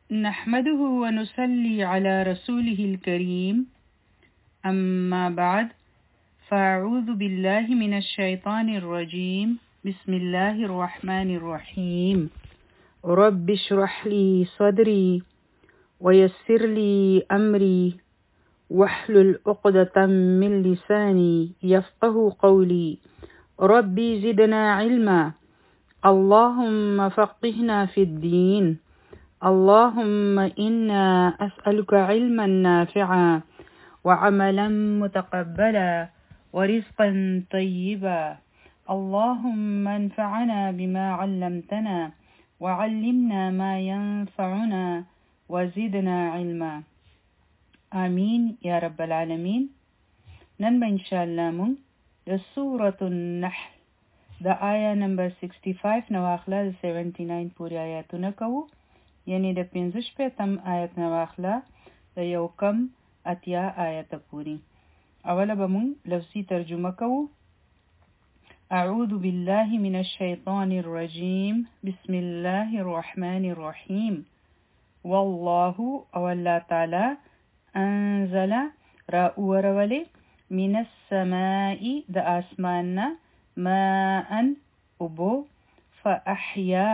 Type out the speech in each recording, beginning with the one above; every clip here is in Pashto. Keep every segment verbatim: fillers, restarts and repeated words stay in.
نحمده ونصلي على رسوله الكريم أما بعد فأعوذ بالله من الشيطان الرجيم بسم الله الرحمن الرحيم رب اشرح لي صدري ويسر لي أمري واحلل عقدة من لساني يفقه قولي ربي زدنا علما اللهم فقهنا في الدين اللهم إنا أسألك علما نافعا وعملا متقبلا ورزقا طيبا اللهم انفعنا بما علمتنا وعلمنا ما ينفعنا وزدنا علما آمين يا رب العالمين. نن إن شاء الله من سورة النحل دا آية نمبر sixty-five نواخلا seventy-nine پوری آیاتونه کوو، یعنی د پنځه شپېتم آیت نه واخله د یو کم اتیا آیته پوری. اوله به مونږ لفظي ترجمه کوو. اعوذ بالله من الشیطان الرجیم بسم الله الرحمن الرحیم. والله او الله تعالی انزل را اورولی من السماء د آسمان ماء اوبو فاحیا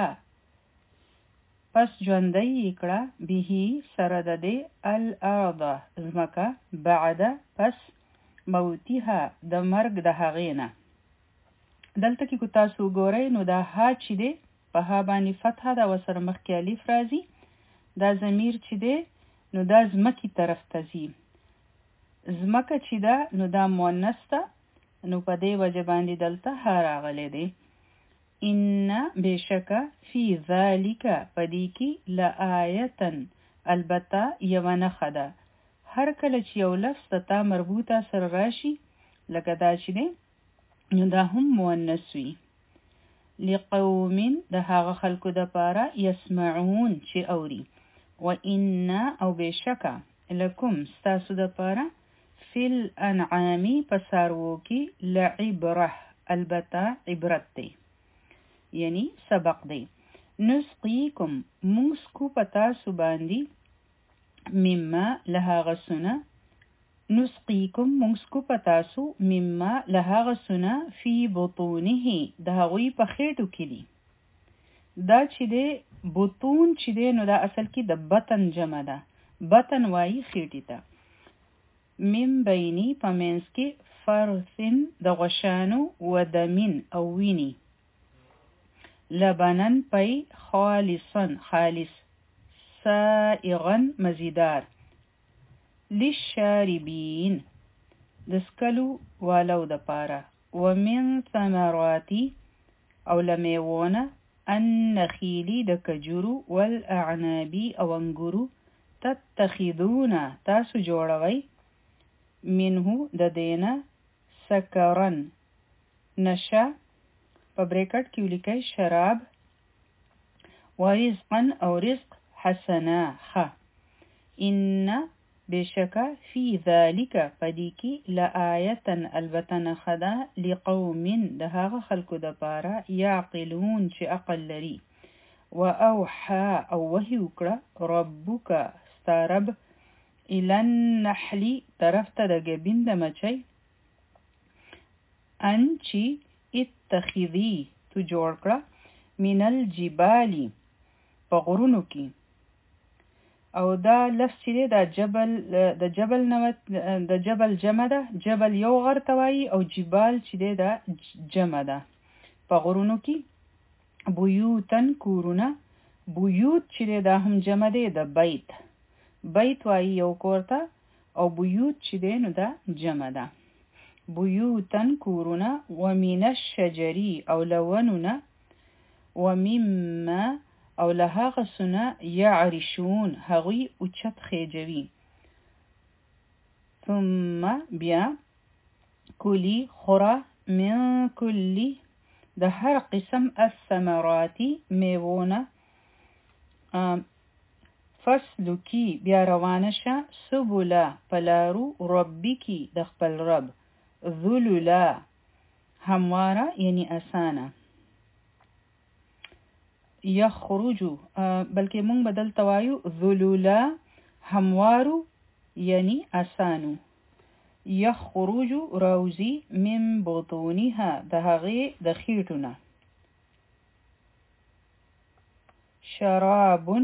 پس ژوندی کړه به سره د دې الارض ځمکه بعد پس موتها د مرګ د هغې نه. دلته کې کو تاسو ګورئ نو دا ها چې دی په ها باندې فتحه ده ورسره مخکې الف راځي. دا ضمیر چې دی نو دا ځمکې طرف ته ځي. ځمکه چې ده نو دا مؤنث ده نو په دې وجه باندې دلته ها راغلی دی. ان بشکا فی ذالک پدی کی لآیتن البته یو نښه ده. هر کله چې یو لفظ تا مربوطه سره راشي لکه دا چې دی نو دا هم مؤنث وي. لقوم د هغه خلکو د پاره یسمعون چې اوري. و ان او بشکا لکم ستاسو د پاره فی الانعام پسارو کی لعبره البته عبرت دی یعنی سبق دی. نسقیکم مونسکو پتا سباندی مما لها غسنا نسقیکم مونسکو پتاسو مما لها غسنا فی بطونه دا غوی په خېټو کې دی. دا چې دی بطون چې دی نو دا اصل کې د بطن جمع ده. بطن وایي خېټې ته. من بینی په منځ کې فرثن د غوښانو و دمین او ویني لبنن پی خالصن خالص سائغن مزیدار للشاربین دسکلو والو د پاره ومن ثمراتی او لمیوونه النخیلی د کجورو والاعنابی او انګورو تتخذون تاسو جوړوي منه د دینه سکرن نشه په بریکټ کې ولیکئ شراب ورزقا او رزق حسنا خ ان بشکا فی ذالک پدی کی لآیتا البتن خدا لقوم د هغه خلکو د پاره یعقلون چې عقل لري. و اوحا او وحی وکړه ربک ستارب الی النحل طرف ته د ګبین د مچۍ انچی اتخذی تو جوړ کړه من الجبالی په غرونو کې. او دا لفظ چې دی دا جبل د جبل نوت د جبل جمع ده. جبل یو غر ته وایي او جبال چې دی دا جمع ده. په غرونو کې بیوتن کورونه. بیوت چې دی دا هم جمع دی د بیت. بیت وایي یو کور ته او بیوت چې دی نو دا جمع ده. بیوتن کورونه ومن الشجری او لونونه ومما او لهاغه سنه یعرشون هغوی اوچت خیجوی. ثم بیا کلی خورا من کلی د هر قسم الثمراتی میوونه فسلکی بیا روانشه سبولا پلارو ربکی د خپل رب ذلولا همواره یعنی اسانه. یخرجو بلکې مونږ بدل توایو ذلولا هموارو یعنی اسانو یخرجو راوزی من بطونها د هغې د خیټونه شرابن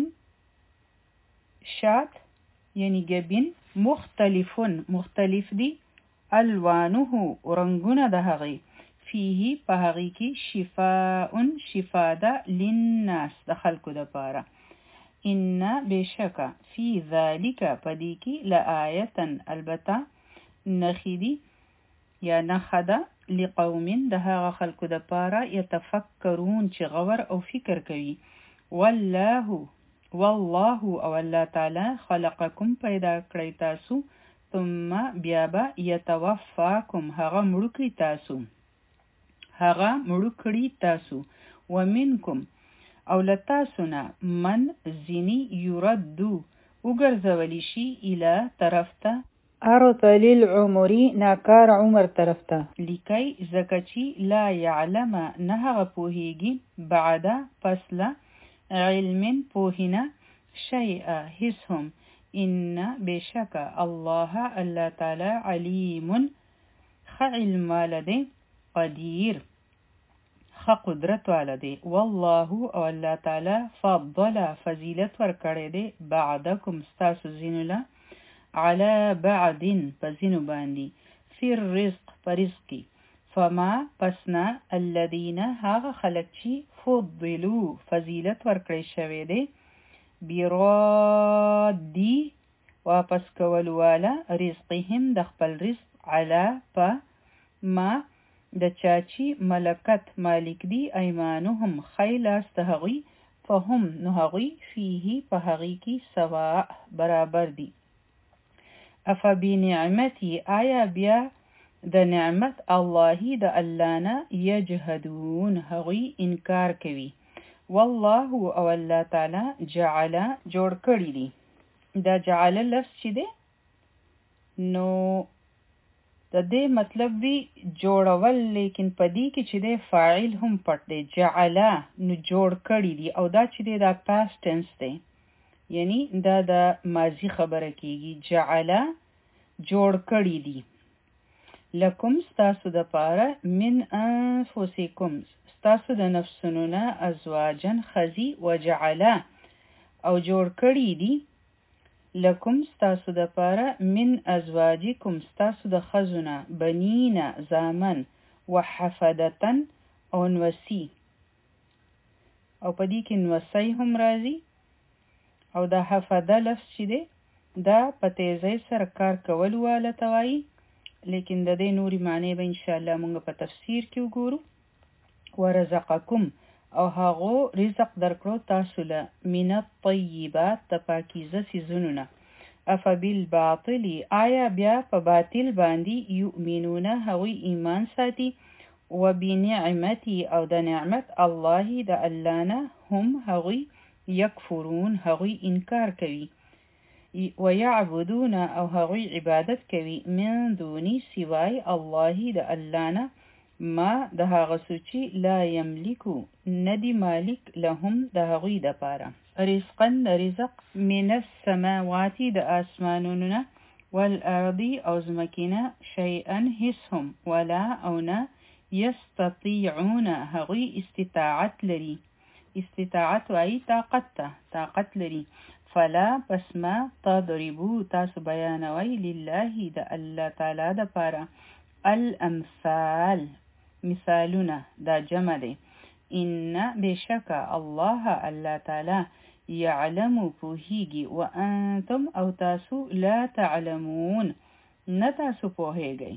شات یعنی گبین مختلفون مختلف دی الوانه رنگونه د هغې فيه په هغې کې شفاء شفا ده للناس د خلکو دپاره ان بشکه فی ذلک پدې کې لآیة البته نښې دي یا نښه ده لقوم د هغه خلکو دپاره یتفکرون چې غور او فکر کوي والله والله او الله تعالی خلقکم پیدا کړی تاسو ثم بیا به یتوفاکم هغه مړو کړي تاسو هغه مړو کړي تاسو ومنکم او له تاسو نه من ځینې یردو وګرځولی شي اله طرف ته ارذل العمر ناکار عمر طرف ته لیکي ځکه چې لا یعلم نه هغه پوهیږي بعد پس له علم پوهینه شیئا هیڅ هم ان بشک الله الله تعالی علیم ښه علم والده قدیر ښه قدرت والده والله او الله تعالی فضل فضیلت ورکړی دی بعدکم ستاسو ځینو له على بعد پزینو باندې فی الرزق په رزق کې فما پسنا الذین هغه خلک چې فضلوا فضیلت ورکړی شوی دی برادی واپس کولو والا رزقهم د خپل رزق علا په ما د چاچی ملکت مالک دی ایمانهم خیلاس د هغوی فهم نو هغوی فیه په هغې کې سواء برابر دی افبنعمتی آیا بیا د نعمت الله د الله نه یجهدون هغوی انکار کوي والله او الله تعالی جعل جوړ کړی دی دا جعل لفظ چې دی نو د دې مطلب وی جوړول لیکن پدې کې چې دی فاعل هم پټ دی جعل نو جوړ کړی دی او دا چې دی دا past tense دی یعنی دا د ماضی خبره کیږي جعل جوړ کړی دی لکم ستاسو د پاره من انفسکم ستاسو د نفسونو نه ازواجن خزی وجعل او جوړ کړی دی لکم ستاسو د پاره من ازواجکم ستاسو د خزونه بنینا زامن وحفدتن او نوسی او پدې کې نوسی هم راځي او دا حفده لفظ چې دی دا په تیزۍ سره کار کول واله ته وایي لیکن د دې نوري معنی به انشاءالله موږ په تفسیر کې وګورو ورزقکم او هغو رزق درکړو تاسو له من الطیبات د پاکیزه څیزونو نه افبالباطل آیا بیا په باطل باندې یؤمنون هغوی ایمان ساتي وبنعمتي او د نعمت الله د الله نه هم هغوی یکفرون هغوی انکار کوي ويعبدون او هغوی عبادت کوي من دونی سوای الله د الله نه ما د هغه سوچي لا یملکو ندی مالک لهم د هغوی د پاره رزقا رزق من السماوات د اسمانونو نه والارض او زمکینه شیئا هسهم ولا او نه یستطیعون هغوی استطاعت لري استطاعت وای طاقت طاقت لري فلا پس ما تضربو تاسو بیانوي لله د الله تعالی د پاره الامثال مثالونه دا جمع دی ان بشک الله الله تعالی يعلم پوهیږي وانتم او تاسو لا تعلمون نه تاسو پوهیږئ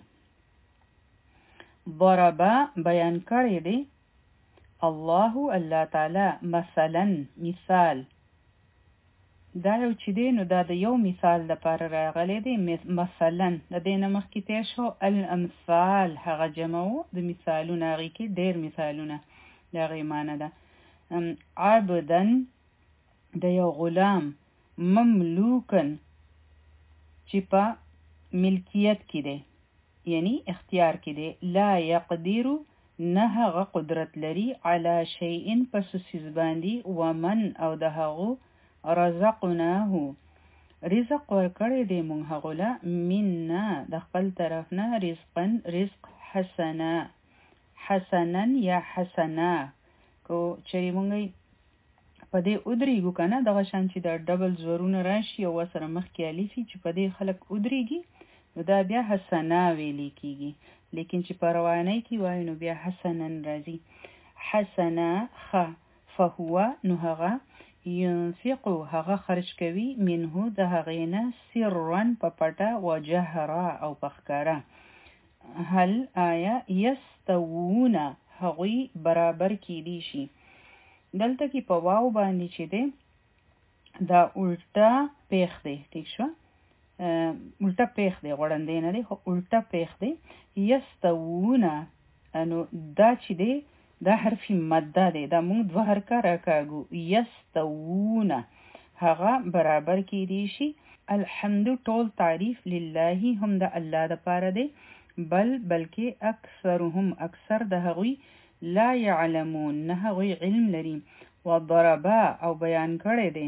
ضرب بیان کړی دی الله الله تعالی مثلا مثال دا یو چې دی نو دا د یو مثال لپاره راغلی دی مثلا د دې نه مخکې تیر شو الامثال هغه جمع و د مثالونه هغې کې ډېر مثالونه د هغې معنی ده عبدن د یو غلام مملوکن چې په ملکیت کې دی یعنی اختیار کې دی لا یقدرو نه هغه قدرت لري علی شیء پس سیز باندې ومن او د هغو رزقناه رزق ورکړی دی مونږ هغو له منا د خپل طرف نه رزقا رزق حسنا حسنا یا حسنا کو چې مونږ په دې ودرېږو که نه دغه شان چې د ډبل زورونه راشي او ورسره مخکې الفي چې په دې خلک ودرېږي نو دا بیا حسنا ویلې کېږي لیکن چې په روانۍ کې وایي نو بیا حسنا راځي حسنا ښه فهو نو هغه ينفقو هغه خرج کوي منه د هغې نه سرا په پټه و جهرا او په ښکاره هل آیا یستوون هغوی برابر کیدی شي دلته کې په واو باندې چې دی دا الټا پیښ دی ټیک شو الټا پیښ دی غوړندې نه دی خو الټا پیښ دی یستوون نو دا چې دی دا حرف مده دی دا موږ دوه حرکه راکاږو یستوون هغه برابر کیدی شي الحمد ټول تعریف لله هم د الله دپاره دی بل بلکې اکثرهم اکثر د هغوی لا يعلمون نه هغوی علم لري وضربا او بیان کړی دی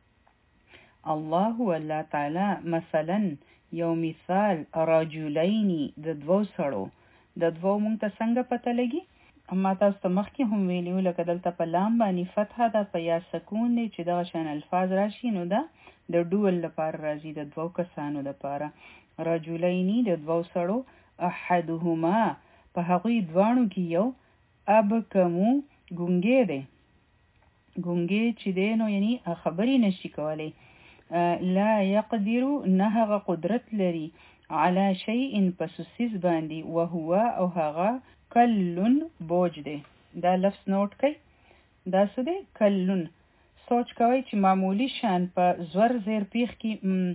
الله والله تعالی مثلا یو مثال رجلین د دوو سړو د دوو مونږ ته څنګه پته لګي اما تاسو ته مخکې هم ویلیو لکه دلته په لام باندې فتحه ده په یا سکون دی چې دغه شان الفاظ راشي نو دا د ډول لپاره راځي د دوو کسانو لپاره رجلینی د دوو سړو احدهما په هغوی دواړو کې یو ابکمو ګونګې دی ګونګې چې دی نو یعنی خبرې نشي کولی لا يقدر نه هغه قدرت لري على شيء پس سیز باندې وهو او هغه کلن بوج دی دا لفظ نوٹ کړئ دا څه دی کلن سوچ کوئ چې معمولی شان په زور زیر پیښ کې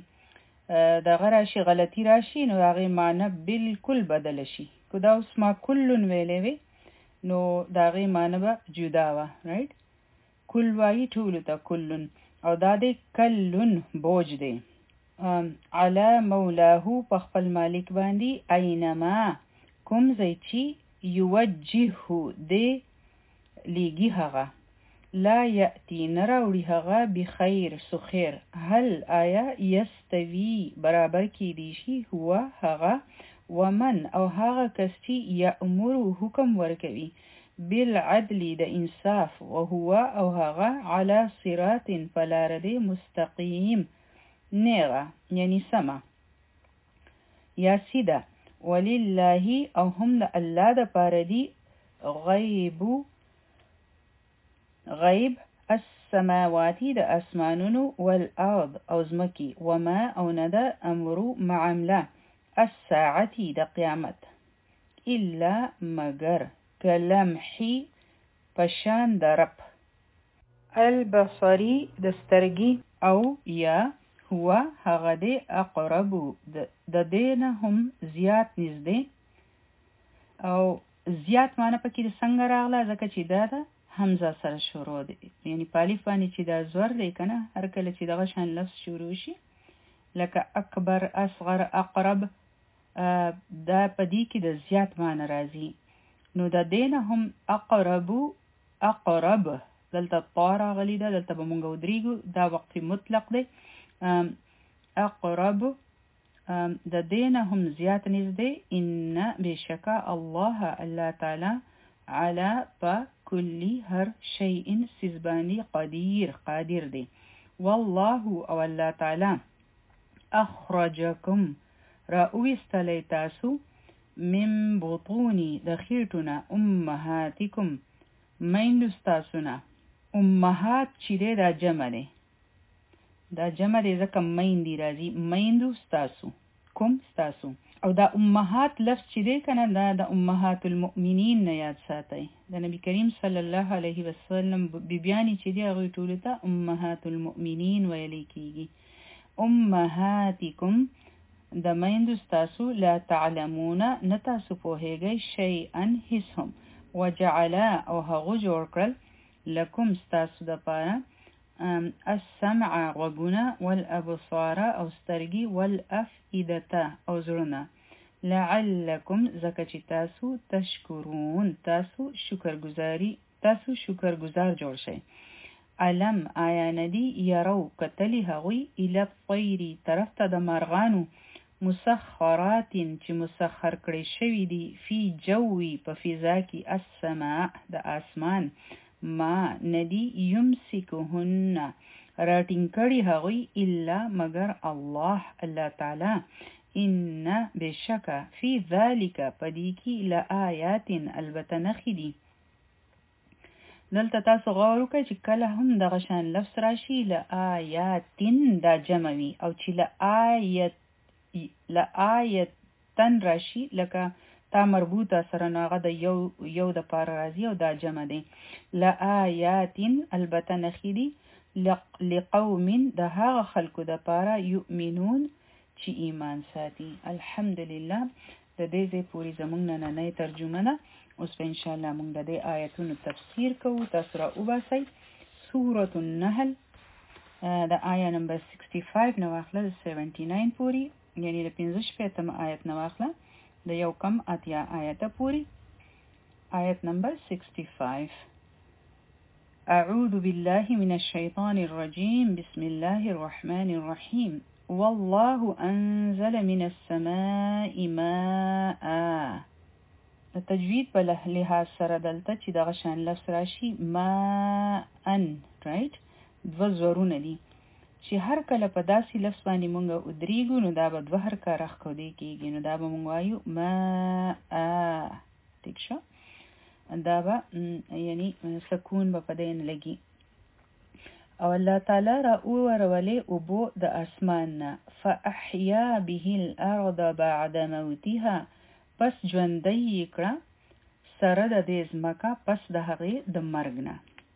دغه راشي غلطي راشي نو هغې معنی بالکل بدل شي که دا اوس ما کلن ویلی وی نو د هغې معنی به جدا وه رایټ کل وایي ټولو ته کلن او دا دی کلن بوج دی علی مولاه په خپل مالک باندې اینما کوم ځای چې یوجهه دی لیږي هغه لا یأتی نراوړي هغه بخیر سخیر هل آیا یستوي برابر کیدی شي هو هغه ومن او هغه کس چې یأمر حکم ورکوي بالعدل د انصاف وهو او هغه على صراط فلار دی مستقیم نیغه یعنی سما یا سیده ولله او هم د الله د پاره دی غیب غیب السماواتی د اسمانونو والارض او زمکی وما او نه د امرو معامله الساعتی د قیامت الا مگر کلمحی پشان د رب البصری د سترګي او یا هو هغه دی اقرب د دینه هم زیات نږدې او زیات معنی پکې د څنګه راغله ځکه چې دا ده حمزه سره شروع دی یعنی په الف باندې چې دا زور دی که نه هر کله چې دغه شان لفظ شروع شي لکه اکبر اصغر اقرب دا په دې کې د زیات معنی راځي نو د دینه هم اقرب اقرب دلته طا راغلې ده دلته به مونږ ودرېږو دا وقف مطلق دی اقرب د دینه هم زیات نږدې ان بشکا الله الله تعالی علی په کلی هر شیء سیزبانی قدیر قادر دی والله او الله تعالی اخرجکم را اویستلی تاسو من بطونی د خیټونه امهاتکم میندو ستاسونه امهات چې دی دا جمع دی دا جمع دی ځکه میندې راځي میندو ستاسو کوم ستاسو او دا امهات لفظ چې دی که نه دا د امهات المؤمنین نه یاد ساتئ د نبی کریم صلی الله علیه وسلم بیبیانې چې دی هغوی ټولو ته امهات المؤمنین ویلی کیږي امهاتکم د میندو ستاسو لا تعلمون نه تاسو پوهیږئ شیئا هیڅ هم وجعلا او هغو جوړ کړل لکم ستاسو دپاره السمع غوږونه والابصار او سترګې والافئدة او زړونه لعلکم زکه چې تاسو تشکرون تاسو شکرګزاري تاسو شکرګزار جوړ شئ. علم آیا ندی یرو کتلی هغوی الی الطیر طرف ته د مارغانو مسخرات چې مسخر کړي شوي دي فی جوی په فضا کې السماء د اسمان ما ندی یمسکهن راټینګ کړي هغوی الا مگر الله الله تعالی ان بشکا فی ذالک پدې کې لآیات البته نښې دي. دلته تاسو غور وکړئ چې کله هم دغه شان لفظ راشي لآیاتن دا جمع وي او چې لآیت لآیتن راشي لکه تا مربوطه سره نو هغه د یو یو د پاره راځي او دا جمع دی. لآیاتن البته نښې دي لقوم د هغه خلکو د پاره یؤمنون چې ایمان ساتي. الحمدلله د دې ځای پورې زموږ نننۍ ترجمه ده. اوس به انشاءالله موږ د دې آیتونو تفسیر کوو. تاسو را وباسئ سورة النحل د آیه نمبر شپږ نه واخله د سیونټي ناین پورې، یعنی د پنځه شپېتم آیت نه واخله د یو کم اتیا آیته پورې. آیت نمبر شپږ. أعوذ بالله من الشيطان الرجيم بسم الله الرحمن الرحيم والله أنزل من السماء ماء. د تجوید په لحاظ سره دلته چې دغه شان لفظ راشي ماء رایټ دوه زورونه دي چې هر کله په داسې لفظ باندې مونږ ودرېږو نو دا به دوه حرکه راښکودې کېږي، نو دا به مونږ وایو ماء. ټیک شو، دا به یعنی سکون به په دې نه لګي. او الله تعالی را اورولې اوبو د اسمان نه فاحیا به الارض بعد موتها پس ژوندی کړه سره د دې ځمکه پس د هغې د مرګ نه.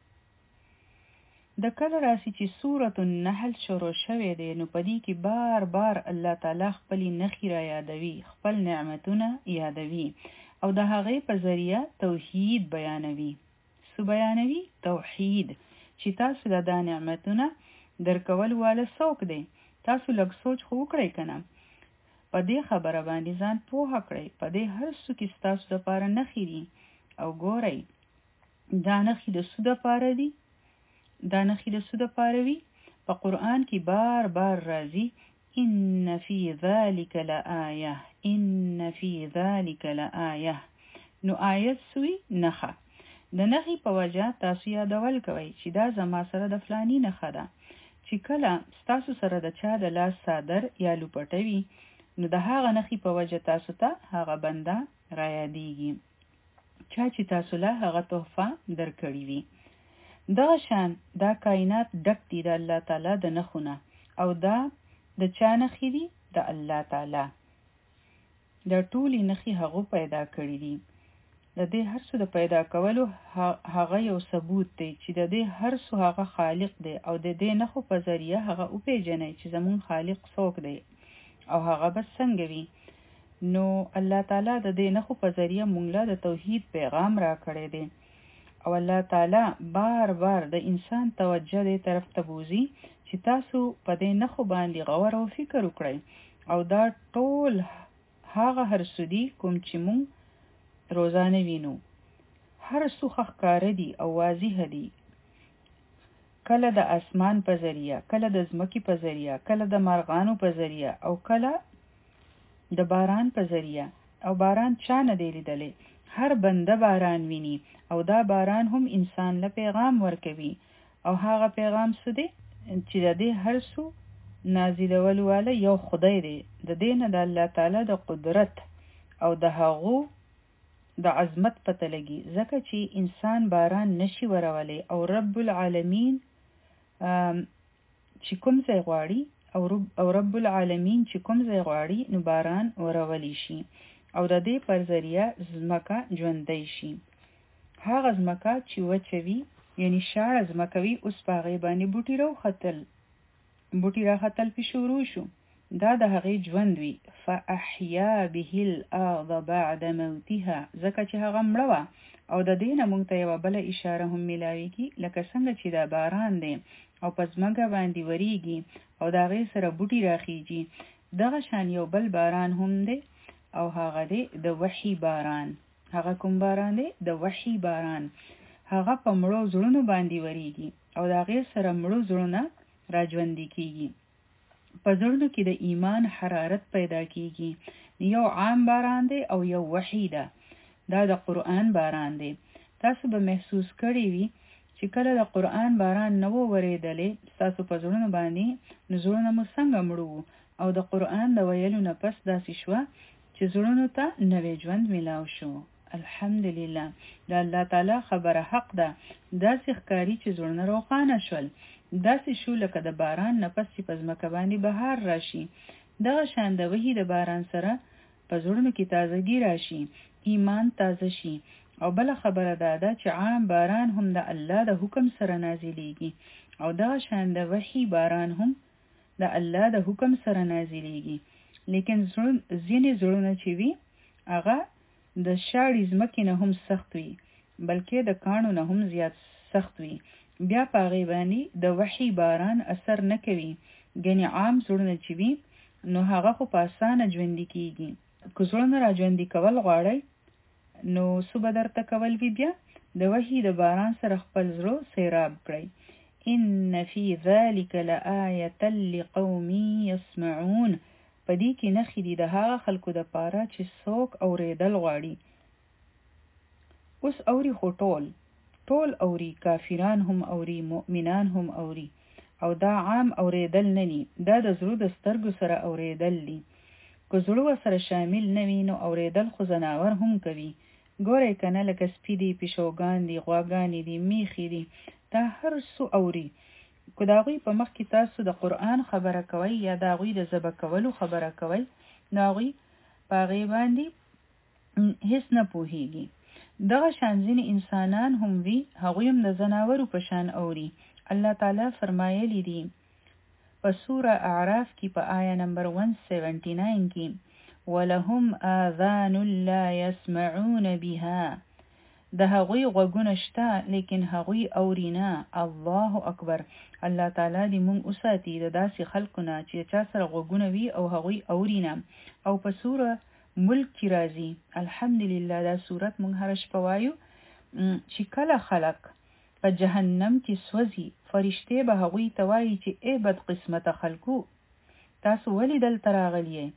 د کله راسي چې سورة النحل شروع شوی دی نو په دې کې بار بار الله تعالی خپلې نښې را یادوي، خپل نعمتونه یادوي او د هغې په ذریعه توحید بیانوي. څه بیانوي؟ توحید. چې تاسو د دا نعمتونه درکول واله څوک دی؟ تاسو لږ سوچ خو وکړئ که نه؟ په دې خبره باندې ځان پوهه کړئ. په دې هر څه کې ستاسو دپاره نښې دي او ګورئ دا نښې د څه دپاره دي؟ دا نښې د څه دپاره وي؟ په قرآن کې بار بار راځي ان فی ذلک لآیه، ان فی ذلک لآیه. نو آیت سوی نښه. د نښې په وجه تاسو یادول کوئ چې دا زما سره د فلانی نښه ده. چې کله ستاسو سره د چا د لاس څادر یا لوپټه وي نو د هغه نښې په وجه تاسو ته هغه بنده را یادیږي چا چې تاسو له هغه تحفه درکړې وي. دغه شان دا کائنات ډک دي د الله تعالی د نښونه او دا د چا نښې دي؟ د الله تعالی. د ټولې نښې هغه پیدا کړې دي. د دې هر څه د پیدا کولو هغه یو ثبوت دی چې د دې هر څه هغه خالق دی او د دې نښو په ذریعه هغه وپېژنئ چې زمون خالق څوک دی او هغه به څنګه وي. نو الله تعالی د دې نښو په ذریعه مونږ له د توحید پیغام را کړی دی او الله تعالی بار بار د انسان توجه دې طرف ته بوزي چې تاسو په دې نښو باندې غور او فکر وکړئ او دا ټول هغه هر څه دي کوم چې مونږ روزانه وینو. هر څه ښکاره دي او واضح دي، کله د اسمان په ذریعه، کله د ځمکې په ذریعه، کله د مرغانو په ذریعه او کله د باران په ذریعه. او باران چا نه دی لیدلی؟ هر بنده باران ویني او دا باران هم انسان له پیغام ورکوي او هغه پیغام څه دی چې د دې هر څه نازلولو والا یو خدای دی. د دې نه د الله تعالی د قدرت او د هغو د عظمت پته لګي ځکه چې انسان باران نشي ورولی او رب العالمین چې کوم ځای غواړي او رب العالمین چې کوم ځای غواړي نو باران ورولی شي او د دې پر ذریعه ځمکه ژوندی شي. هغه ځمکه چې وچه وي یعنی شاړه ځمکه وي اوس په هغې باندې بوټي راوختل بوټي راختل پې شروع شو، دا د هغې ژوند وي. فاحیا به الارض بعد موتها ځکه چې هغه مړه وه او د دې نه موږ ته یوه بله اشاره هم میلاویږي لکه څنګه چې دا باران دی او په ځمکه باندې وریږي او د هغې سره بوټي راخیږي، دغه شان یو بل باران هم دی او هغه دی د وحی باران. هغه کوم باران دی؟ د وحی باران. هغه په مړو زړونو باندې وریږي او د هغې سره مړو زړونه راژوندي کیږي. په زړونو کې د ایمان حرارت پیدا کیږي. یو عام باران دی او یو وحی ده. دا د قرآن باران دی. تاسو به محسوس کړی وي چې کله د قرآن باران نه و ورېدلی ستاسو په زړونو باندې، نو زړونه مو څنګه مړه وو، او د قرآن د ویلو نه پس داسې شوه چې زړونو ته نوی ژوند میلاو شو. الحمدلله، د الله تعالی خبره حق ده. داسې ښکاري چې زړونه روښانه شول. داسې شو لکه د باران نه پس چې په ځمکه باندې بهار راشي. دغه شان د وحي د باران سره په زړونو کې تازګي راشي، ایمان تازه شي. او بل خبره دا ده چې عام باران هم د الله د حکم سره نازلېږي، او دغه شان د وحي باران هم د الله د حکم سره نازلېږي. لیکن ځینې زړونه چې وي هغه د شاړې ځمکې نه هم سخت وي، بلکې د کاڼو نه هم زیات سخت وي. بیا په هغې باندې د وحي باران اثر نه کوي. ګنې عام زړونه چې وي نو هغه خو په اسانه ژوندي کیږي. که زړونه را ژوندي کول غواړئ نو څه به درته کول وي؟ بیا د وحي د باران سره خپل زړه سیراب کړئ. ان فی ذلک لآیة لقوم یسمعون. په دې کې نښې دي د هغه خلکو د پاره چې څوک اورېدل غواړي. اوس اوري خو ټول ټول اوري، کافران هم اوري، مؤمنان هم اوري. او دا عام اورېدل نه دي، دا د زړه د سترګو سره اورېدل دي. که زړه ورسره شامل نه وي نو اورېدل خو ځناور هم کوي. ګورئ که نه، لکه سپي دي، پیشوګان دي، غواګانې دي، میښې دي، دا هر څه اوري. که د هغوی په مخ کې تاسو د قرآن خبره کوئ یا د هغوی د ذبح کولو خبره کوئ نو هغوی په هغې باندې هیڅ نه پوهیږي. دغه شان ځینې انسانان هم وي، هغوی هم د ځناورو په شان اوري. الله تعالی فرمایلی دي په سوره اعراف کې په آیه نمبر ایک سو نود کې، ولهم آذان لا يسمعون بها. د هغوی غوږونه شته لیکن هغوی اوري نه. الله اکبر. الله تعالی دې مونږ وساتي د داسې خلکو نه چې چا سره غوږونه وي او هغوی اوري نه. او په سوره ملک کې راځي، الحمدلله دا سورت مونږ هر شپه وایو، چې کله خلک په جهنم کې سوځي فرشتې به هغوی ته وایي چې ای بد قسمته خلکو، تاسو ولې دلته راغلیئ؟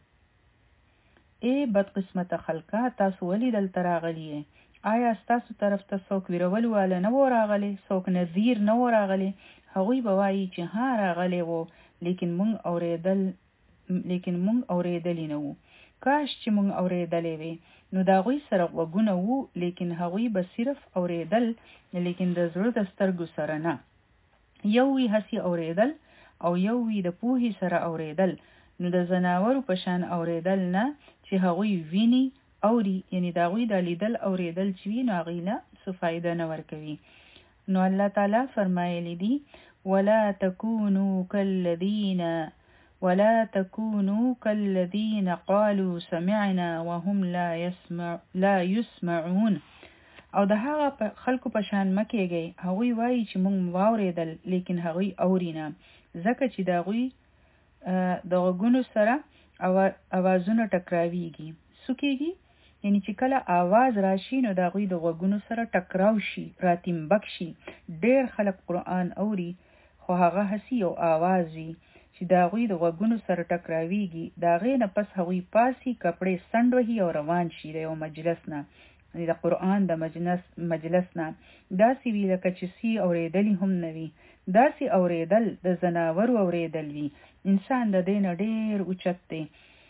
ای بد قسمته خلکه، تاسو ولې دلته راغلیئ؟ آیا ستاسو طرف ته څوک ویرولو والا نه و راغلی؟ څوک نذیر نه و راغلی؟ هغوی به وایي چې ها راغلی و، لیکن مونږ اورېدل لیکن مونږ اورېدلی نه وو. کاش چې مونږ اورېدلی وی. نو د هغوی سره غوږونه وو، لیکن هغوی به صرف اورېدل، لیکن د زړه د سترګو سره نه. یو وی هسې اورېدل او یو وی د پوهې سره اورېدل. نو د ځناورو په شان اورېدل نه چې هغوی ویني اوري، یعنی د هغوی د لیدل اورېدل چې وي نو هغوی له څه فایده نه ورکوي. نو الله تعالی فرمایلی دي ولا تکونوا کالذین ولا تكونوا كالذين قالوا سمعنا وهم لا يسمع لا يسمعون. او د هغه خلکو په شان مکیږي، هغوی وایي چې موږ واورېدل لیکن هغوی اوري نه، ځکه چې د هغوی د غوږونو سره اوازونه ټکراویږي. څه کېږي؟ یعنی چې کله آواز راشي نو د هغوی د غوږونو سره ټکراو شي، راتمبک شي. ډېر خلک قرآن اوري خو هغه هسې یو آواز وي چې د هغوی د غوږونو سره ټکراویږي. د هغې نه پس هغوی پاسي، کپړې سنډ وهي او روان شي د یو مجلس نه، د قرآن د مجلس مجلس نه. داسې وي لکه چې سی اورېدلی هم نه وي. داسې اورېدل د ځناورو اورېدل وي. انسان د دې نه ډېر اوچت دی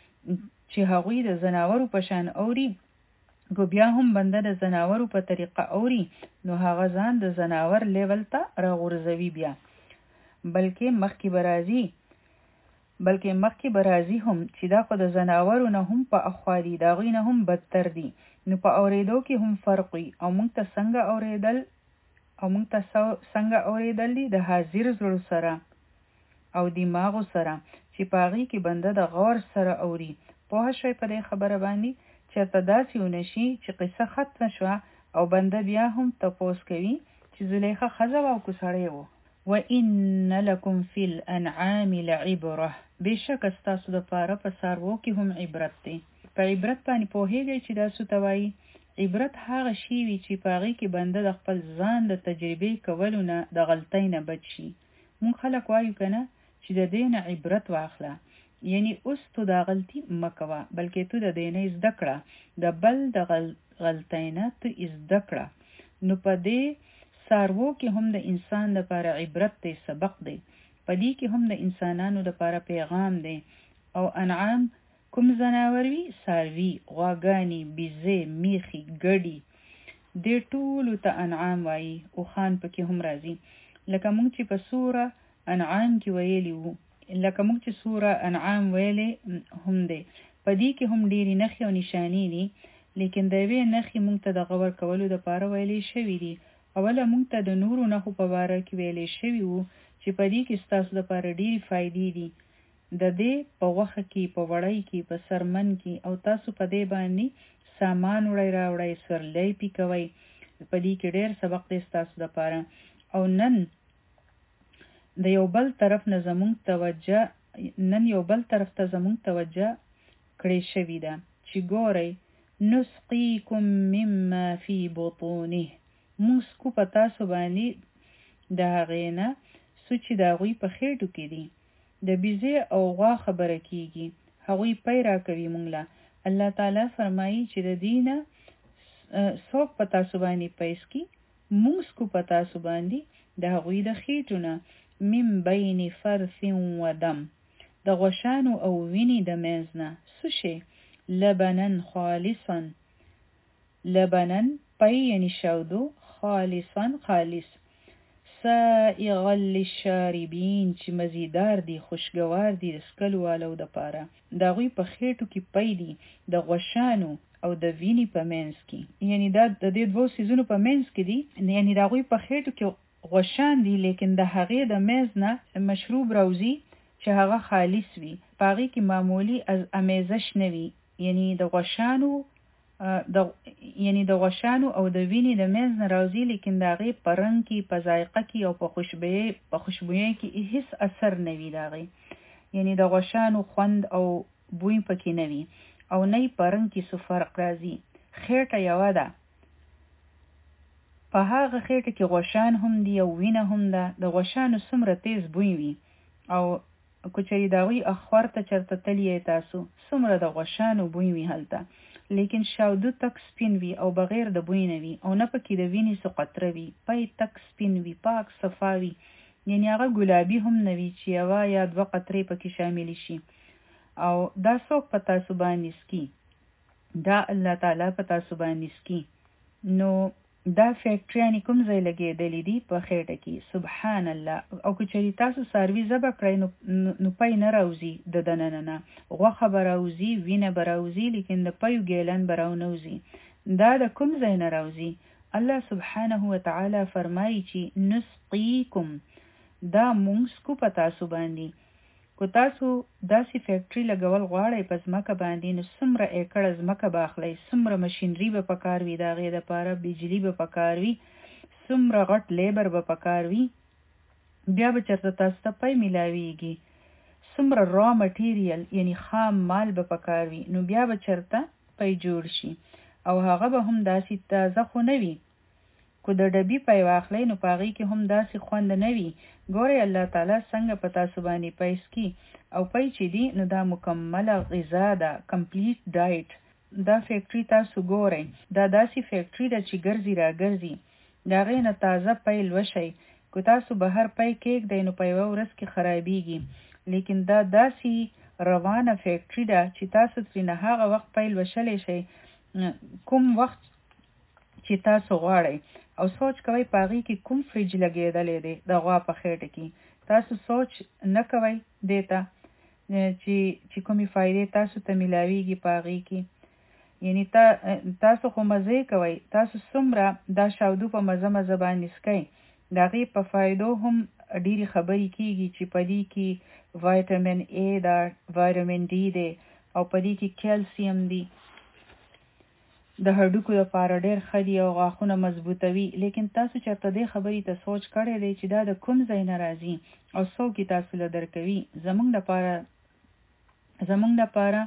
چې هغوی د ځناورو په شان اوري. که بیا هم بنده د ځناورو په طریقه اوري نو هغه ځان د ځناور لیول ته راغورځوي بیا، بلکې مخکې به راځي بلکې مخکې به راځي هم چې دا خو د ځناورو نه هم په اخوا دي، د هغوی نه هم بدتر دي. نو په اورېدو کې هم فرق وي. او موږ ته څنګه اورېدل او موږ ته څنګه اورېدل دي؟ د حاضر زړه سره او دماغو سره چې په هغې کې بنده د غور سره اوري. پوه شوئ په دې خبره باندې؟ چېرته داسې ونه شي چې قصه ختمه شوه او بنده بیا هم تپوس کوي چې زلیخه ښځه وه او که سړی و. وَإِنَّ لَكُمْ فِي الْأَنْعَامِ لَعِبْرَةً. بېشکه ستاسو دپاره په څاروو کې هم عبرت دی. په عبرت باندې پوهیږئ چې دا څه ته وایي؟ عبرت هغه شی وي چې په هغې کې بنده د خپل ځان د تجربې کولو نه د غلطۍ نه بچ شي. مونږ خلک وایو که نه چې د دې نه عبرت واخله، یعنی اوس تو دا غلطي مه کوه، بلکې تو د دې نه زده کړه، د بل د غل... غلطۍ نه تو زده کړه. نو په دې څاروو کې هم د انسان لپاره عبرت دی، سبق دی. په دې کې هم د انسانانو لپاره پیغام دی. او انعام کوم ځناور وي؟ څاروي، غواګانې، بیزې، میخي، ګډي، دې ټولو ته انعام وایي. اوښان پکې هم راځي. لکه موږ چې په سوره انعام کې ویلي وو، لکه موږ چې سوره انعام ویلې هم دی، په دې کې هم ډېرې نښې او نشانې دي، لیکن د یوې نښې موږ ته د غور کولو دپاره ویلې شوي دي. اوله موږ ته د نورو نښو په باره کې ویلې شوي وو چې په دې کې ستاسو دپاره ډېرې فایدې دي. د دې په غوښه کې، په وړۍ کې، په سرمن کې، او تاسو په دې باندې سامان وړی راوړی، سورلی پې کوئ. په دې کې ډېر سبق دی ستاسو دپاره. او نن د یو بل طرف نه زمونږ توجه نن یو بل طرف ته زمونږ توجه کړې شوې ده چې ګورئ، نسقیکم مما فی بطونه، موږ څکو په تاسو باندې د هغې نه څه چې د هغوی په خېټو کې دي. د بیزې او غوا خبره کیږي، هغوی پی راکوي موږ له. الله تعالی فرمایي چې د دې نه څوک په تاسو باندې پی څکي، موږ څکو په تاسو باندې د هغوی د خېټو نه. من بین فرث و دم، د غوښانو او وینې د منځ نه. څه شی؟ لبنن خالصا، لبنن پی یعنی شودو، خالصا خالص، سائغا للشاربین چې مزیدار دي، خوشګوار دي د څکلو والو دپاره. د هغوی په خېټو کې پی دي د غوښانو او د وینې په منځ کې، یعنی دا د دې دوو څیزونو په منځ کې دي، یعنی د هغوی په خېټو کې غوښان دي، لیکن د هغې د منځ نه مشروب راوځي چې هغه خالص وي. په هغې کې معمولي از امیزش نه وي، یعنی د غوښانو د یعنی د غوښانو او د وینې د منځ نه راوځي، لیکن د هغې په رنګ کې، په ذایقه کې او په خوشبویۍ په خوشبویۍ کې هیڅ اثر نه وي د هغې، یعنی د غوښانو خوند او بوی پکې نه وي، او نه یې په رنګ کې څه فرق راځي. خېټه یوه ده، په هغه خېټه کې غوښان هم دي او وینه هم ده. د غوښانو څومره تیز بوی وي، او که چېرې د هغوی اخور ته چېرته تللی یې تاسو، څومره د غوښانو بوی وي هلته، لیکن شاودو تک سپین وي او بغیر د بوی نه وي، او نه پکې د وینې څه قطره وي. پی تک سپین وي، پاک صفا وي، یعنی هغه ګلابي هم نه وي چې یوه یا دوه قطرې پکې شاملې شي. او دا څوک په تاسو باندې سکي؟ دا الله تعالی په تاسو باندې سکي. نو دا فیکټریانې کوم ځای لګېدلې دي؟ په خېټه کې. سبحان الله. او که چېرې تاسو څاروي ذبح کړئ نو نو پی نه راوځي د دننه نه، غوښه به راوځي، وینه به راوځي، لیکن د پیو ګیلن به راونوځي. دا د کوم ځای نه راوځي؟ الله سبحانه وتعالی فرمایي چې نسقیکم، دا مونږ څکو په تاسو باندې. که تاسو داسې فیکټري لګول غواړئ په ځمکه باندې، نو څومره ایکړه ځمکه به اخلئ، څومره مشینري به پکار وي د هغې دپاره، بجلي به پکار وي، څومره غټ لیبر به پکار وي، بیا به چېرته تاسو ته پی میلاویږي، څومره را مټیریل یعنی خام مال به پکار وي، نو بیا به چېرته پی جوړ شي. او هغه به هم داسې تازه خو نه وي. که د ډبي پی واخلئ نو په هغې کې هم داسې خوند نه وي. ګورئ الله تعالی څنګه په تاسو باندې پی څکي، او پی چې دي نو دا مکمله غذا ده، کمپلیټ ډایټ. دا فیکټري تاسو ګورئ، دا داسې فیکټري ده چې ګرځي را ګرځي، د هغې نه تازه پی لوشئ. که تاسو بهر پی کېږدئ نو په یوه ورځ کې خرابیږي، لیکن دا داسې روانه فیکټري ده چې تاسو ترېنه هغه وخت پی لوشلی شئ کوم وخت چې تاسو غواړئ. او سوچ کوئ په هغې کې کوم فریج لګېدلی دی د غوا په خېټه کې. تاسو سوچ نه کوئ دې ته چې چې کومې فایدې تاسو ته میلاویږي په هغې کې. یعنی تا تاسو خو مزې کوئ، تاسو څومره دا شاودو په مزه مزه باندې څکئ، د هغې په فایدو هم ډېرې خبرې کېږي چې په دې کې وایټامین ای ده، وایټامین ډي دی، او په دې کې کیلسیم دی، د هډوکو لپاره ډېر ښه دي او غاښونه مضبوطوي. لیکن تاسو چېرته دې خبرې ته سوچ کړی دی چې دا د کوم ځای نه راځي او څوک یې تاسو له درکوي؟ زموږ دپاره زموږ دپاره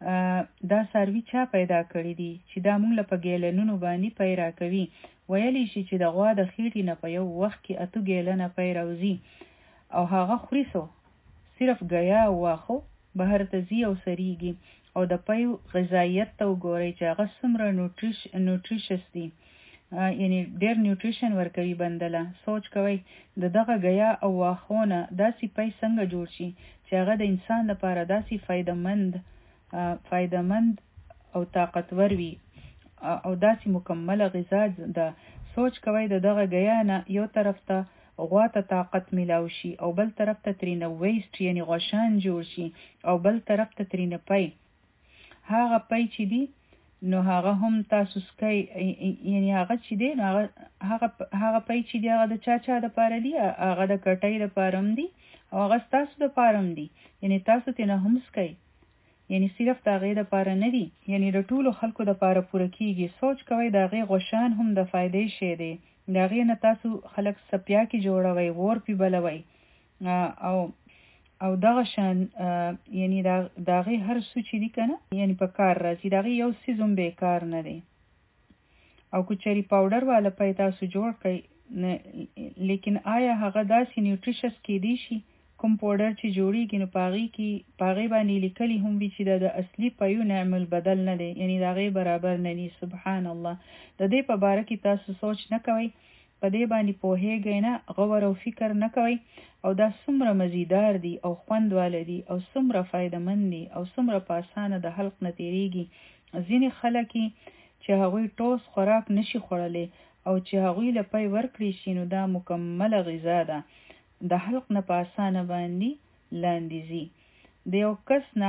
دا څاروي چا پیدا کړي دي چې دا موږ له په ګیلنونو باندې پی راکوي. ویلی شي چې د غوا د خېټې نه په یو وخت کې اته ګیلنه پی راوځي او هغه خوري څو صرف ګیا او واښه بهر ته ځي او سریږي. او د پی غذایت ته وګورئ چې هغه څومره نوټریش نوټریشس دي، یعنی ډېر نیوټریشن ورکوي بندله. سوچ کوئ د دغه ګیا او واښو نه داسې پی څنګه جوړ شي چې هغه د انسان لپاره داسې فایدهمند فایدهمند او طاقتور وي او داسې مکمله غذا ده. سوچ کوئ د دغه ګیا نه یو طرف ته غوا ته طاقت میلاو شي او بل طرف ته ترینه ویسټ یعنی غوښان جوړ شي او بل طرف ته ترینه پی. هغه پی چې دی نو هغه هم تاسو سکئ، یعنی هغه چې دی نو هغه هغه پی چې دی هغه د چا چا د پاره دی، هغه د کټۍ د پاره هم دی او هغه ستاسو د پاره هم دی، یعنی تاسو ترېنه هم سکئ، یعنی صرف د هغې دپاره نه دي، یعنی د ټولو خلکو دپاره پوره کیږي. سوچ کوئ د هغې غوښان هم د فایدې شی دی، د هغې نه تاسو خلک سپیاکې جوړوئ، اور پې بلوئ او او دغه شان یعنی د هغې هر څه چې دي که نه یعنی په کار راځي، د هغې یو څیز هم بیکار نه دی. او که چېرې پاوډر والا پی تاسو جوړ کړئ لیکن آیا هغه داسې نیوټریشس کیدی شي؟ کوم پاوډر چې جوړیږي نو په هغې کې په هغې باندې لیکلي هم وي چې دا د اصلي پیو نعم البدل نه دی، یعنی د هغې برابر نه دي. سبحان الله. د دې په باره کې تاسو سوچ نه کوئ، په دې باندې پوهیږئ نه، غور او فکر نه کوئ او دا څومره مزیدار دي او خوند واله دي او څومره فایدهمند دي او څومره په اسانه د حلق نه تېرېږي. ځینې خلک چې هغوی ټوس خوراک نشي خوړلی او چې هغوی له پی ورکړی شي نو دا مکمله غذا ده، د حلق نه په اسانه باندې لاندې ځي. د یو کس نه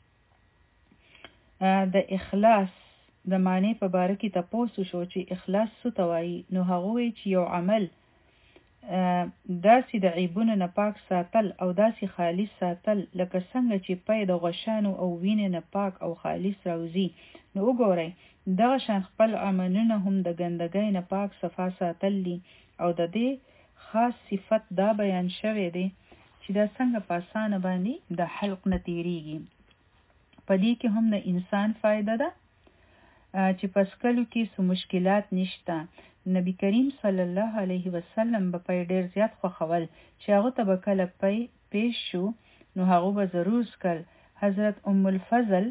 د اخلاص د معنی په باره کې تپوس وشو چې اخلاص څه ته وایي، نو هغه وایي چې یو عمل داسې د عیبونو نه پاک ساتل او داسې خالص ساتل لکه څنګه چې پی د غوښانو او وینې نه پاک او خالص راوځي. نو وګورئ دغه شان خپل عملونه هم د ګندګۍ نه پاک صفا ساتل دي او د دې خاص صفت دا بیان شوی دی چې دا څنګه په اسانه باندې د حلق نه تېرېږي. په دې کې هم د انسان فایده ده چې په څکلو کې څه مشکلات نشته. نبی کریم صلی الله علیه وسلم به پی ډېر زیات خوښول چې هغه ته به کله پی پیش شو نو هغه به ضرور څکل. حضرت ام الفضل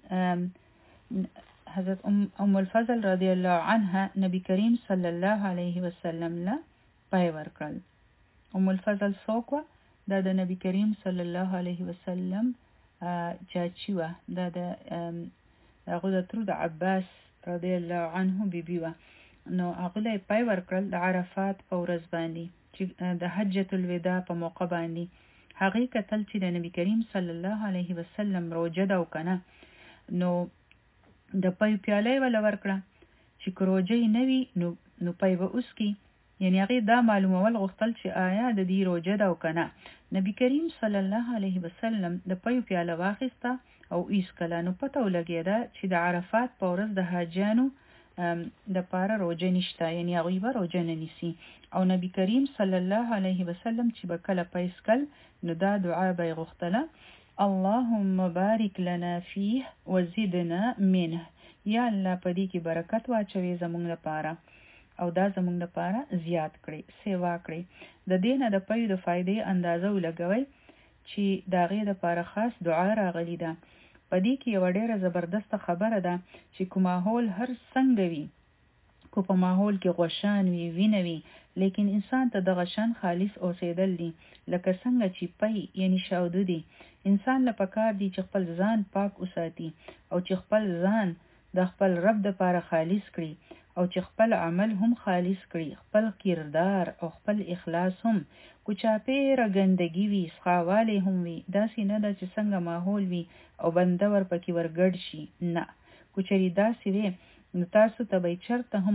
حضرت ام الفضل رضی الله عنها نبی کریم صلی الله علیه وسلم له پی ورکړل. ام الفضل څوک وه؟ دا د نبی کریم صلی الله علیه وسلم چاچی وه، دا د هغه د ترو د عباس رضی الله عنه بیبي وه. نو هغه له پی ورکړل د عرفات په ورځ باندې چې د حجة الوداع په موقع باندې. هغې کتل چې د نبی کریم صلی الله علیه وسلم روژه ده او که نه، نو د پی پیاله یې وله ورکړه چې که روژه یې نه وي نو نو پی به وڅکي، یعنی هغې دا معلومول غوښتل چې آیا د دې روژه ده او که نه. نبی کریم صلی الله علیه وسلم د پیو پیاله واخیسته او ایسکله. نو پته ولګېده چې د عرفات په ورځ د حاجیانو د پاره روژه نشته، یعنی هغوی به روژه نه نیسي. او نبی کریم صلی الله علیه وسلم چې به کله پی څکل نو دا دعا به یې غوښتله: اللهم بارک لنا فیه وزدنا منه، یا الله په دې کې برکت واچوي زموږ لپاره او دا زموږ لپاره زیات کړي، سیوا کړي. د دې نه د پیو د فایدې اندازه ولګوئ چې د هغې دپاره خاص دعا راغلې ده. په دې کې یوه ډېره زبردسته خبره ده چې که ماحول هر څنګه وي، که په ماحول کې غوښان وي، وینه وي، لیکن انسان ته دغه شان خالص اوسېدل دي لکه څنګه چې پی یعنی شاوده دي. انسان له پکار دي چې خپل ځان پاک وساتي او چې خپل ځان د خپل رب دپاره خالص کړي او چې خپل عمل هم خالص کړي، خپل کردار او خپل اخلاص هم. کو چاپېره ګندګي وي، سخاوالی هم وي، داسې نه ده چې څنګه ماحول وي او بنده ورپکې ورګډ شي، نه. کو چېرې داسې وي نو تاسو ته به چېرته هم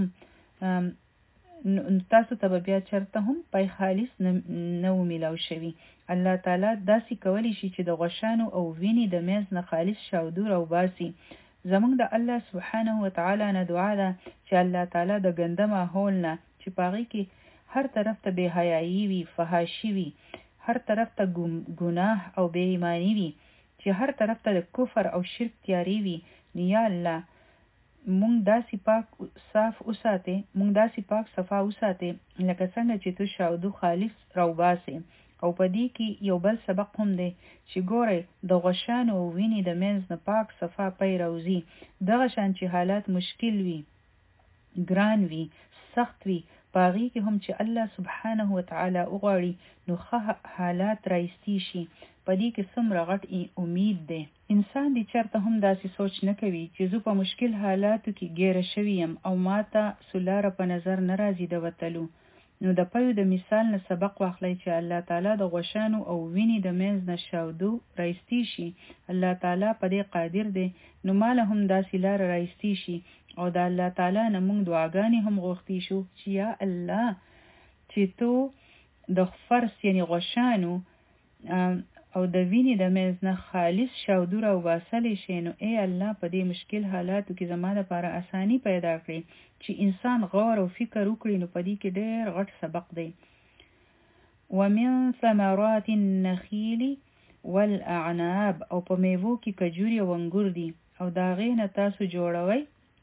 تاسو ته به بیا چېرته هم پی خالص نه و میلاو شوي. الله تعالی داسې کولی شي چې د غوښانو او وینې د میز نه خالص شاودو راوباسي. زموږ د الله سبحانه وتعالی نه دعا ده چې الله تعالی د ګنده ماحول نه چې په هغې کې هر طرف ته بې حیایي وي، فحاشي وي، هر طرف ته ګناه او بې ایماني وي، چې چې هر طرف ته د کفر او شرک تیاری وي، نو یا الله مونږ داسې پاک صاف وساتې، مونږ داسې پاک صفا وساتې لکه څنګه چې تو شاودو خالص راوباسې. او په دې کې یو بل سبق هم دی چې ګورئ د غوښانو او وینې د منځ نه پاک صفا پی راوځي. دغه شان چې حالات مشکل وي، ګران وي، سخت وي، په هغې کې هم چې الله سبحانه وتعالی وغواړي نو ښه حالات رایستی شي. په دې کې څومره غټ امید دی. انسان دې چېرته هم داسې سوچ نه کوي چې زه په مشکل حالاتو کې ګیره شوی یم او ماته سولاره په نظر نه راځي د وتلو. نو د پیو د مثال نه سبق واخلئ چې الله تعالی د غوښانو او وینې د منځ نه شاودو رایستی شي. الله تعالی په دې قادر دی، نو ماله هم داسې لاره رایستی شي. او د الله تعالی نه موږ دعاګانې هم غوښتي شو چې یا الله چې تو د فرس یعنی غوښانو او د وینې د منځ نه خالص شاودو راوباسلی شي، نو ای الله په دې مشکل حالاتو کې زما دپاره اساني پیدا کړي. چې انسان غور او فکر وکړي نو په دې کې ډېر غټ سبق دی. ومن ثمرات النخیل والاعناب، او په میوو کې کجوري او انګور دي، او د هغې نه تاسو جوړوئ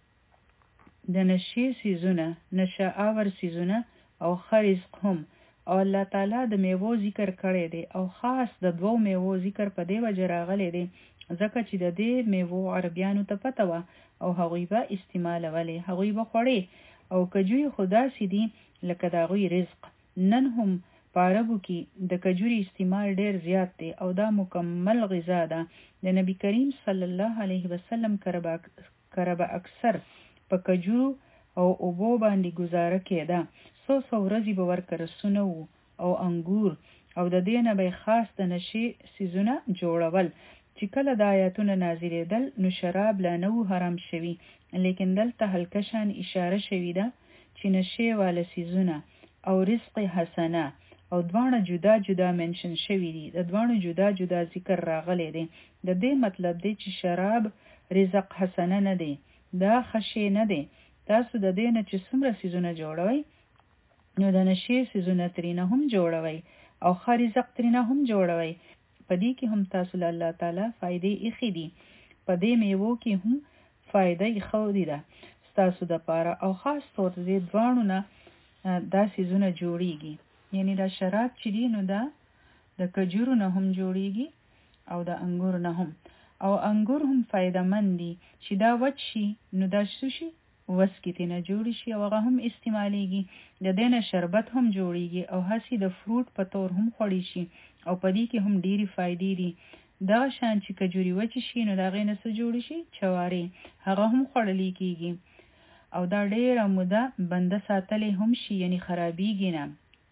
د نشې سیزونه، نشه آور سیزونه او ښه رزق هم. او الله تعالی د میوو ذکر کړی دی، او خاص د دوو میوو ذکر په دې وجه راغلی دی ځکه چې د دې میوو عربیانو ته پته وه او هغوی به استعمالولې، هغوی به خوړې. او کجوري خو داسې دي لکه د هغوی رزق. نن هم په عربو کې د کجوري استعمال ډېر زیات دی او دا مکمل غذا ده. د نبی کریم صلی الله علیه وسلم کره به اکثر په کجورو او اوبو باندې گزاره کېده. څو څو ورځې به ورکه رسونه وو او انګور، او د دې نه به خاص د نشې سیزونه جوړول. چې کله د آیاتونه نازلېدل نو شراب لا نه وو حرام شوي، لیکن دلته هلکه شان اشاره شوې ده چې نشې واله سیزونه او رزق حسنه او دواړه جدا جدا منشن شوي دي، د دواړو جدا جدا ذکر راغلی دی. د دې مطلب دی چې شراب رزق حسنه نه دی، دا خشې نه دی. تاسو د دې نه چې څومره سیزونه جوړوئ نو د نشې سیزونه ترینه هم جوړوئ او ښه رزق ترینه هم جوړوئ. په دې کې هم تاسو له الله تعالی فایدې ایښې دي. په دې میوو کې هم فایده ایښودې ده ستاسو دپاره، او خاص طور د دې دواړو نه دا سیزونه جوړیږي. یعنی دا شراب چې دي نو دا د کجورو نه هم جوړیږي او د انګور نه هم. او انګور هم فایده مند دي چې دا وچ شي نو دا څه شي وسکې ترېنه جوړې شي او هغه هم استعمالیږي. د دې نه شربت هم جوړیږي او هسې د فروټ په طور هم خوړی شي، او په دې کې هم ډېرې فایدې دي. دغه شان چې کجوري وچې شي نو د هغې نه څه جوړې شي چوارې، هغه هم خوړلی کېږي او دا ډېره موده بنده ساتلی هم شي، یعنی خرابېږي نه.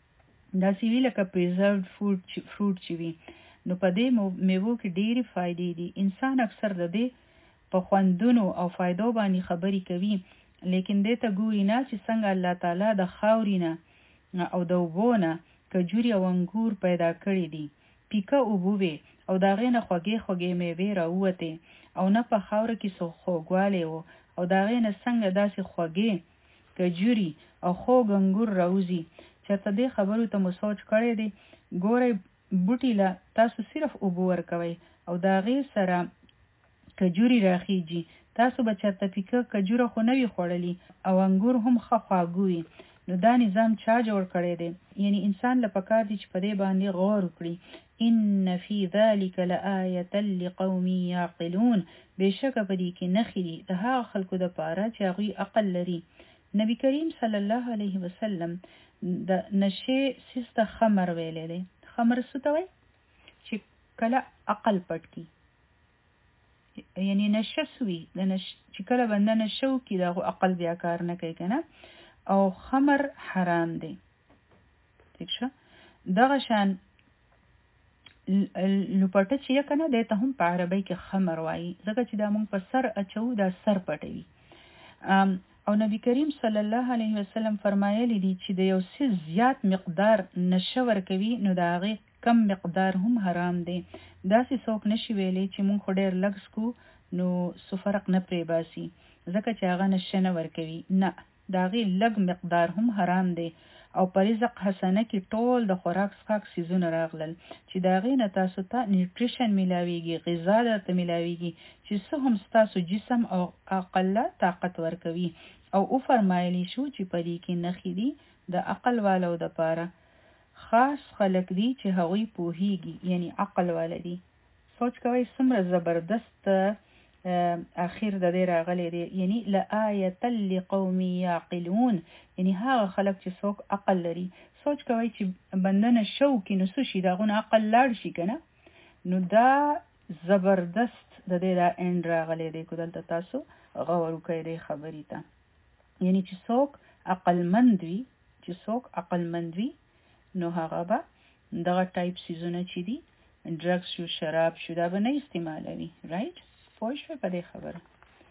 داسې وي لکه پریزرved فروټ چې وي. نو په دې میوو کې ډېرې فایدې دي. انسان اکثر د دې په خوندونو او فایدو باندې خبرې کوي، لیکن دې ته ګوري نه چې څنګه الله تعالی د خاورې نه او د اوبو نه کجوري او انګور پیدا کړي دي. پیکه اوبه وې او د هغې نه خوږې خوږې میوې راووتې، او نه په خاوره کې څه خوږوالی و، او د هغې نه څنګه داسې خوږې کجوري او خوږ انګور راوځي. چېرته دې خبرو ته مو سوچ کړی دی؟ ګورئ بوټي له تاسو صرف اوبه ورکوئ او د هغې سره کجوري راخیږي. تاسو به چېرته پیکه کجوره خو نه وي خوړلي او انګور هم ښه خواږه وي. نو دا نظام چا جوړ کړی دی؟ یعنی انسان له پکار دی چې په دې باندې غور وکړي. ان فی ذلک لآیة لقوم یعقلون، بېشکه په دې کې نښې دي د هغه خلکو دپاره چې هغوی عقل لري. نبی کریم صلی الله علیه وسلم د نشې سیز ته خمر ویلی دی. خمر څه ته وایي؟ چې کله عقل پټ کي، یعنی نشه سوي چې کله بنده نشه وکړي د هغو عقل بیا کار نه کوي که نه، او خمر حرام دی. ٹھیک شه؟ دغه شان لوپټه چې یې که نه دی ته هم په عربۍ کې خمر وایي، ځکه چې دا موږ په سر اچوو دا سر پټوي. او نبی کریم صلی الله علیه وسلم فرمایلی دی چې د یو څه زیات مقدار نشه ورکوي نو د هغې کم مقدار هم حرام دی. داسې څوک نشي ویلی چې موږ خو ډېر لږ څکو نو څه فرق نه پرې باسي ځکه چې هغه نشه نه ورکوي. نه، د هغې لږ مقدار هم حرام دی. او په رزق حسنه کې ټول د خوراک څښاک سيزونه راغلل چې دا غینه تاسو ته نیوټریشن ملاويږي غذا درته ملاويږي چې څه هم تاسو جسم او عقل طاقت ورکوي او او فرمایلی شو چې په دې کې نخې دي د عقل والو د پاره خاص خلق دي چې هغوی پوهیږي یعنی عقل والدي سوچ کوي څومره زبردست اخر د دې راغلي دي یعنی لآیه لقوم یعقلون یعنی هغه خلک چې څوک عقل لري سوچ کوي چې بندنه شو کې نو څه شي داغونه عقل لاړ شي کنه نو دا زبردست د دې را اند راغلي دي کو دلته تاسو غور وکړئ د خبرې ته یعنی چې څوک عقل مند وي چې څوک عقل مند وي نو هغه به دغه ټایپ سيزونه چې دي ډرګز شو شراب شو دا به نه استعمالوي رائټ پوه شوې په دې خبره